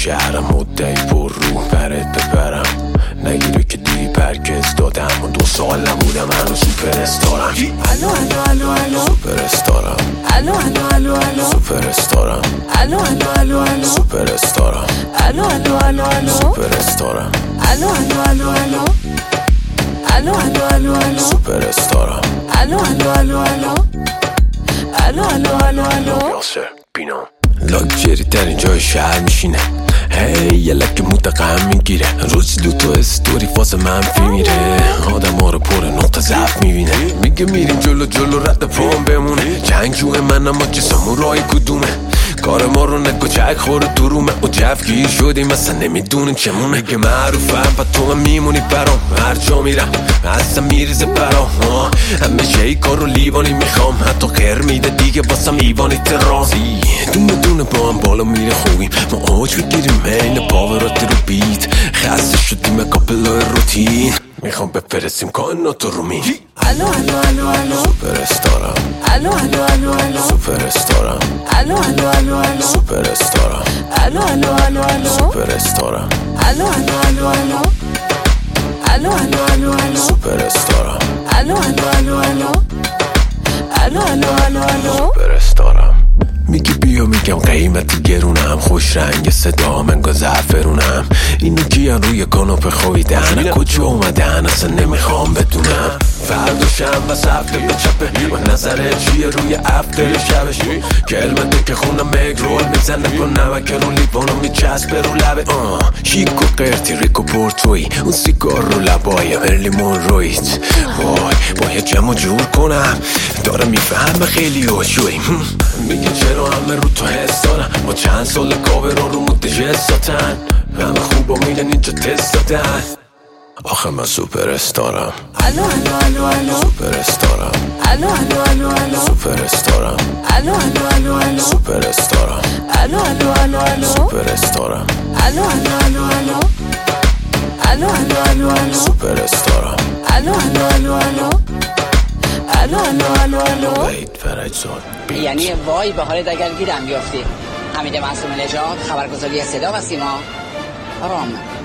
شهرم مدعی پر رو برت ببرم نگیره که دیری برگز دادم و 2 سال نبودم هنو سوپر استارم الو الو الو الو سوپر استارم الو الو الو الو سوپر استارم الو الو الو الو سوپر استارم الو الو الو الو سوپر استارم الو الو الو الو الو الو الو الو سوپر استارم الو الو الو الو الو الو الو الو یاسر بینا لاکچری ترین جای شهر میشینه هی یه لک متقم میگیره روز دوتو استوری فاز منفی میره آدم ها رو پر نقطه ضعف میبینه میگه میریم جلو جلو رد پام بمونه جنگجوه من اما چه سامورایی کدومه کار ما رو نگو چک خوره درومه و جفگیر شدیم اصلا نمیدونیم چمونه میگه معروفم پا تو هم میمونی برام هر جا میرم اصلا میریزه برام همه ای کار رو لیوانی میخوام حتی غیر میده دیگه باسم ایوانی ترازی دونه با هم بالا میره خوبیم ما اوج بگیریم این پاوراتی رو بیت خسته شدیم کابلای روتین میخوام بفرستیم کائنات رو مین الو الو الو الو سوپر استارم الو الو الو الو سوپر استارم الو الو الو الو سوپر استارم الو الو الو الو سوپر استارم الو الو الو الو الو الو الو الو سوپر استارم الو الو الو الو الو الو الو الو سوپر استارم میگی بیا میگم قیمتی گرونم خوش رنگ صدا منگا زعفرونم اینو کیان روی کاناپه خویدن کجا اومدن اصلا نمیخوام بدونم فردا شنبه هفته به چپه و نظره چیه روی افتر شبش کلمته که خونم مگرول میزنه با نمک رو لیوانو میچسبه رو لبه شیک و قرتی ریک و پورتوی اون سیگار رو لبای ارلیمون رویت وای باید جمع جور کنم داره میفهمه خیلی هوشوی میگه چرا همه رو تو حس دارن با چند سال کابه رو مده جستاتن همه خوبا میگن اینجا تست دادن آخه من سوپر استارم الو الو الو الو سوپر استارم الو الو الو الو سوپر استارم الو الو الو الو سوپر استارم الو الو الو الو سوپر استارم الو الو الو الو الو الو الو الو سوپر استارم الو الو الو الو الو الو الو الو وید فرجزاد یعنی وای به حالت اگر گیرم بیافتی. حمید معصوم نژاد، خبرگزاری صدا و سیما، رام.